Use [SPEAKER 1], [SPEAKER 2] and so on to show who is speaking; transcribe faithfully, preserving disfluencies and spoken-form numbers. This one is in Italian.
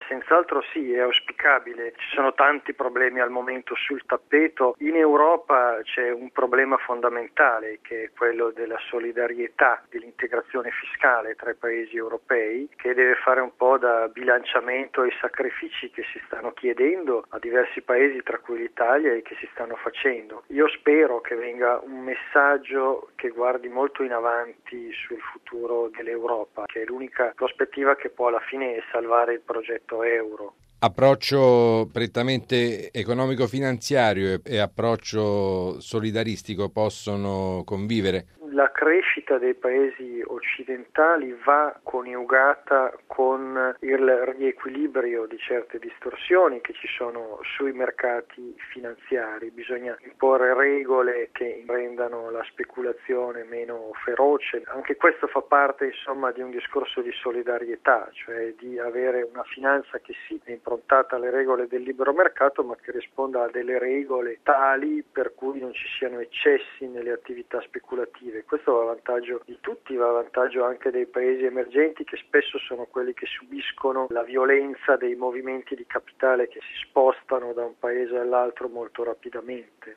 [SPEAKER 1] Senz'altro sì, è auspicabile. Ci sono tanti problemi al momento sul tappeto. In Europa c'è un problema fondamentale che è quello della solidarietà, dell'integrazione fiscale tra i paesi europei, che deve fare un po' da bilanciamento ai sacrifici che si stanno chiedendo a diversi paesi, tra cui l'Italia, e che si stanno facendo. Io spero che venga un messaggio che guardi molto in avanti sul futuro dell'Europa, che è l'unica prospettiva che può alla fine salvare il progetto euro.
[SPEAKER 2] Approccio prettamente economico-finanziario e approccio solidaristico possono convivere?
[SPEAKER 1] La crescita dei paesi occidentali va coniugata con il riequilibrio di certe distorsioni che ci sono sui mercati finanziari. Bisogna imporre regole che rendano la speculazione meno feroce. Anche questo fa parte, insomma, di un discorso di solidarietà, cioè di avere una finanza che sì è improntata alle regole del libero mercato, ma che risponda a delle regole tali per cui non ci siano eccessi nelle attività speculative. Questo va a vantaggio di tutti, va a vantaggio anche dei paesi emergenti, che spesso sono quelli che subiscono la violenza dei movimenti di capitale che si spostano da un paese all'altro molto rapidamente.